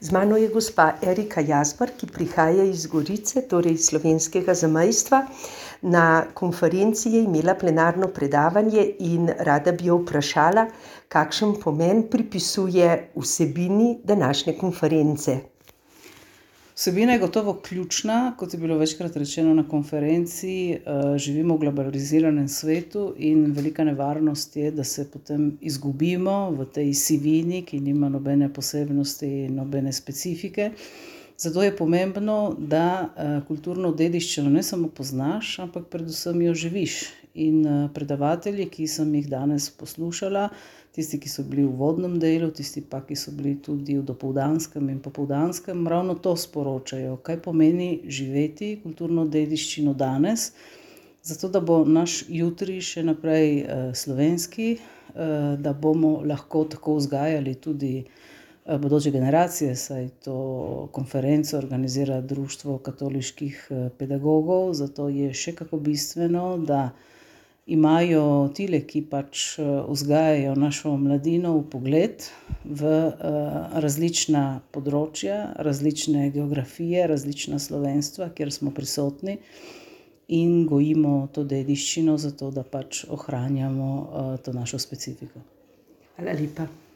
Z mano je gospa Erika Jazbar, ki prihaja iz Gorice, torej iz slovenskega zamejstva. Na konferenci je imela plenarno predavanje in rada bi jo vprašala, kakšen pomen pripisuje vsebini današnje konference. Vsebina je gotovo ključna, kot je bilo večkrat rečeno na konferenci, živimo v globaliziranem svetu in velika nevarnost je, da se potem izgubimo v tej sivini, ki nima nobene posebnosti, nobene specifike. Zato je pomembno, da kulturno dediščino ne samo poznaš, ampak predvsem jo živiš. In predavatelji, ki sem jih danes poslušala, tisti, ki so bili v uvodnem delu, tisti pa, ki so bili tudi v dopoldanskem in popoldanskem, ravno to sporočajo, kaj pomeni živeti kulturno dediščino danes, zato da bo naš jutri še naprej slovenski, da bomo lahko tako vzgajali tudi bodoče generacije, saj to konferenco organizira Društvo katoliških pedagogov, zato je še kako bistveno, da imajo tile, ki pač vzgajajo našo mladino, vpogled v različna področja, različne geografije, različna slovenstva, kjer smo prisotni in gojimo to dediščino, zato da pač ohranjamo to našo specifiko. Hvala lepa.